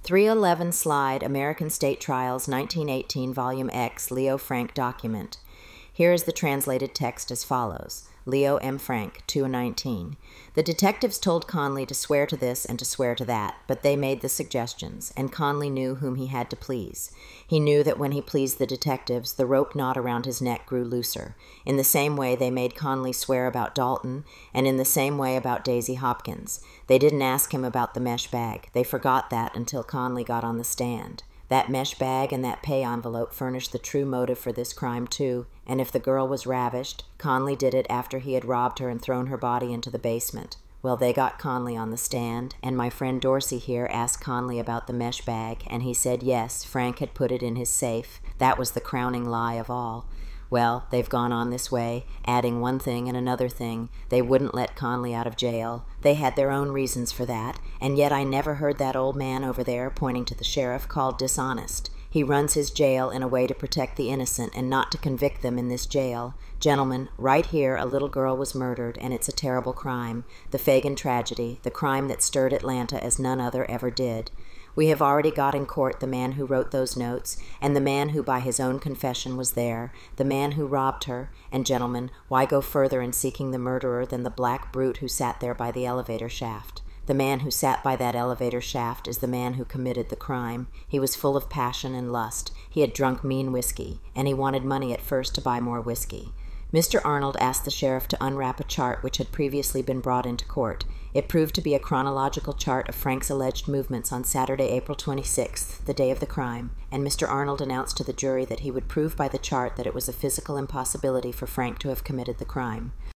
311 Slide, American State Trials, 1918, Volume X, Leo Frank document. Here is the translated text as follows. Leo M. Frank, 219. The detectives told Conley to swear to this and to swear to that, but they made the suggestions, and Conley knew whom he had to please. He knew that when he pleased the detectives, the rope knot around his neck grew looser. In the same way, they made Conley swear about Dalton, and in the same way about Daisy Hopkins. They didn't ask him about the mesh bag. They forgot that until Conley got on the stand. That mesh bag and that pay envelope furnished the true motive for this crime, too, and if the girl was ravished, Conley did it after he had robbed her and thrown her body into the basement. Well, they got Conley on the stand, and my friend Dorsey here asked Conley about the mesh bag, and he said yes, Frank had put it in his safe. That was the crowning lie of all. Well, they've gone on this way, adding one thing and another thing. They wouldn't let Conley out of jail. They had their own reasons for that, and yet I never heard that old man over there, pointing to the sheriff, called dishonest. He runs his jail in a way to protect the innocent and not to convict them in this jail. Gentlemen, right here a little girl was murdered, and it's a terrible crime. The Fagan tragedy, the crime that stirred Atlanta as none other ever did. We have already got in court the man who wrote those notes, and the man who by his own confession was there, the man who robbed her, and gentlemen, why go further in seeking the murderer than the black brute who sat there by the elevator shaft? The man who sat by that elevator shaft is the man who committed the crime. He was full of passion and lust. He had drunk mean whiskey, and he wanted money at first to buy more whiskey. Mr. Arnold asked the sheriff to unwrap a chart which had previously been brought into court. It proved to be a chronological chart of Frank's alleged movements on Saturday, April 26th, the day of the crime, and Mr. Arnold announced to the jury that he would prove by the chart that it was a physical impossibility for Frank to have committed the crime.